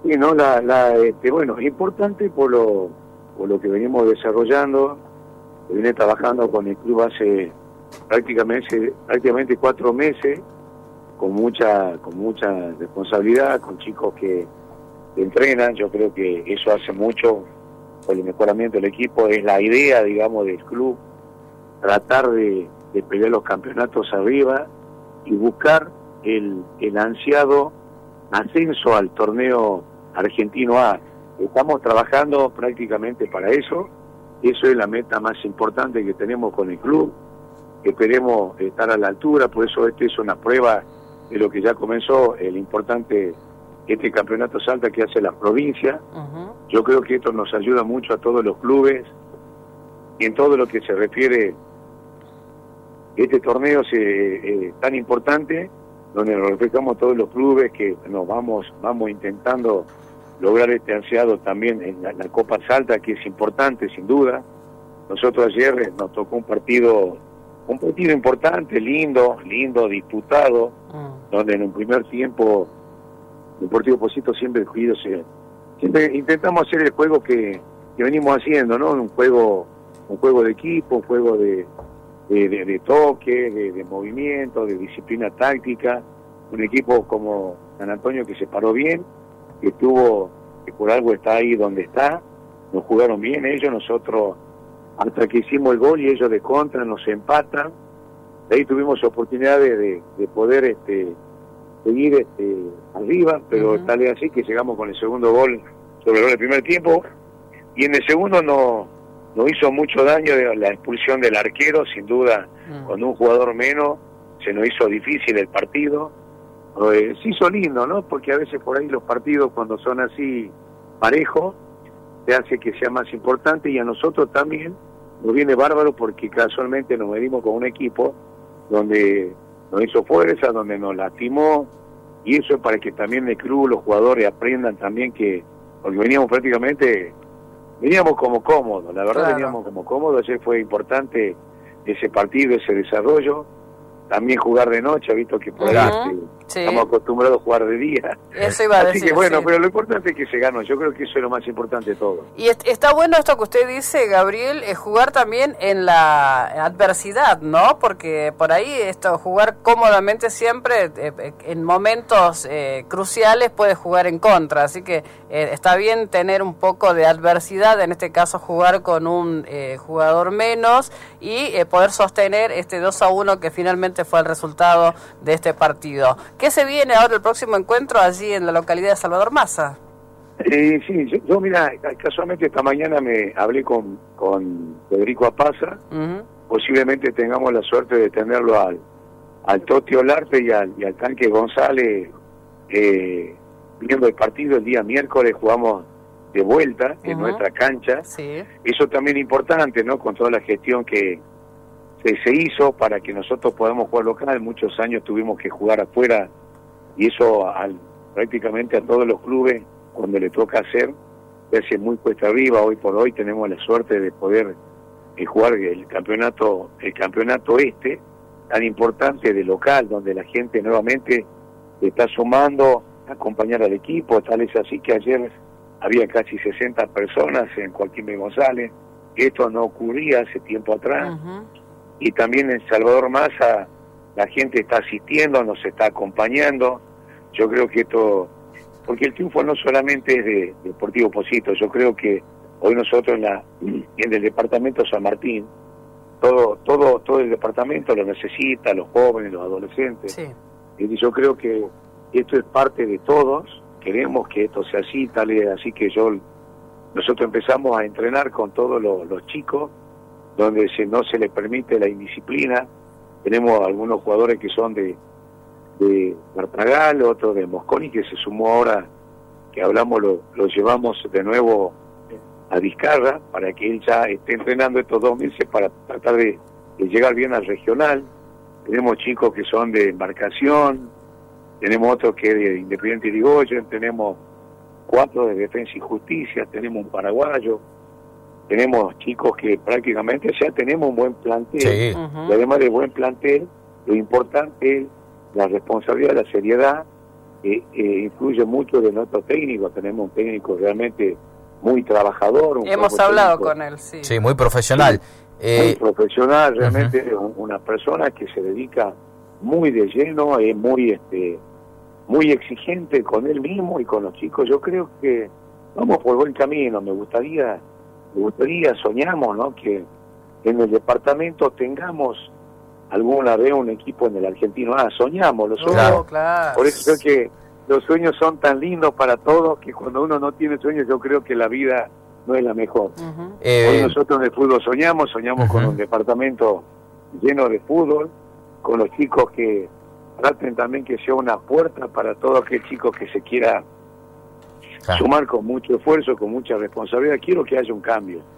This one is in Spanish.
Sí, no, bueno, es importante por lo que venimos desarrollando. Se viene trabajando con el club hace prácticamente 4 meses, con mucha responsabilidad, con chicos que entrenan. Yo creo que eso hace mucho por el mejoramiento del equipo. Es la idea, digamos, del club, tratar de pelear los campeonatos arriba y buscar el ansiado ascenso al torneo argentino A. Estamos trabajando prácticamente para eso. Eso es la meta más importante que tenemos con el club. Esperemos estar a la altura, por eso es una prueba de lo que ya comenzó el importante campeonato Salta que hace la provincia. Yo creo que esto nos ayuda mucho a todos los clubes y en todo lo que se refiere este torneo tan importante, donde nos reflejamos todos los clubes que nos vamos intentando lograr este ansiado también en la Copa Salta, que es importante sin duda. Nosotros ayer nos tocó un partido importante, lindo, disputado, donde en un primer tiempo Deportivo Pocito siempre intentamos hacer el juego que venimos haciendo, ¿no? Un juego de equipo, un juego de toque, de movimiento, de disciplina táctica. Un equipo como San Antonio que se paró bien, que por algo está ahí donde está. Nos jugaron bien ellos, nosotros hasta que hicimos el gol y ellos de contra nos empatan. De ahí tuvimos oportunidad de poder seguir arriba, pero tal es así que llegamos con el segundo gol sobre el gol del primer tiempo, y en el segundo nos hizo mucho daño la expulsión del arquero, sin duda. Con un jugador menos se nos hizo difícil el partido. Se hizo lindo, ¿no? Porque a veces por ahí los partidos, cuando son así parejos, se hace que sea más importante, y a nosotros también nos viene bárbaro porque casualmente nos medimos con un equipo donde nos hizo fuerza, donde nos lastimó, y eso es para que también el club, los jugadores aprendan también porque veníamos como cómodos, la verdad. Claro. Veníamos como cómodos. Ayer fue importante ese partido, ese desarrollo. También jugar de noche, visto que por ahí estamos acostumbrados a jugar de día. Eso iba a decir. Así que bueno, pero lo importante es que se ganó. Yo creo que eso es lo más importante de todo. Y está bueno esto que usted dice, Gabriel, jugar también en la adversidad, ¿no? Porque por ahí jugar cómodamente siempre, en momentos cruciales puede jugar en contra. Así que está bien tener un poco de adversidad, en este caso jugar con un jugador menos y poder sostener 2-1 que finalmente fue el resultado de este partido. ¿Qué se viene ahora el próximo encuentro allí en la localidad de Salvador Massa? Sí, yo mira, casualmente esta mañana me hablé con Federico Apaza. Posiblemente tengamos la suerte de tenerlo al Toti Olarte y al Tanque González viendo el partido el día miércoles. Jugamos de vuelta en nuestra cancha. Sí. Eso también es importante, ¿no? Con toda la gestión que se hizo para que nosotros podamos jugar local. Muchos años tuvimos que jugar afuera, y eso prácticamente a todos los clubes, cuando le toca hacer, se hace muy cuesta arriba. Hoy por hoy tenemos la suerte de poder jugar el campeonato tan importante de local, donde la gente nuevamente está sumando a acompañar al equipo. Tal es así que ayer había casi 60 personas en Joaquín González. Esto no ocurría hace tiempo atrás. Y también en Salvador Massa la gente está asistiendo, nos está acompañando. Yo creo que porque el triunfo no solamente es de Deportivo Pocito. Yo creo que hoy nosotros en el departamento San Martín, todo el departamento lo necesita, los jóvenes, los adolescentes. Sí. Y yo creo que esto es parte de todos. Queremos que esto sea así, así que nosotros empezamos a entrenar con todos los chicos, donde no se les permite la indisciplina. Tenemos algunos jugadores que son de Martragal, otro de Mosconi, que se sumó ahora, que hablamos, lo llevamos de nuevo a Vizcarra, para que él ya esté entrenando estos 2 meses para tratar de llegar bien al regional. Tenemos chicos que son de Embarcación, tenemos otros que de Independiente Irigoyen, tenemos 4 de Defensa y Justicia, tenemos un paraguayo. Tenemos chicos que prácticamente ya tenemos un buen plantel. Sí. Y además de buen plantel, lo importante es la responsabilidad, la seriedad influye mucho de nuestro técnico. Tenemos un técnico realmente muy trabajador. Hemos hablado con él, sí. Sí, muy profesional. Muy profesional, realmente una persona que se dedica muy de lleno, es muy exigente con él mismo y con los chicos. Yo creo que vamos por buen camino. Me gustaría, soñamos, ¿no?, que en el departamento tengamos alguna vez un equipo en el Argentino. Soñamos, los sueños. Claro. Por eso creo que los sueños son tan lindos para todos que cuando uno no tiene sueños, yo creo que la vida no es la mejor. Hoy nosotros en el fútbol soñamos con un departamento lleno de fútbol, con los chicos que traten también que sea una puerta para todo aquel chico que se quiera sumar con mucho esfuerzo, con mucha responsabilidad. Quiero que haya un cambio.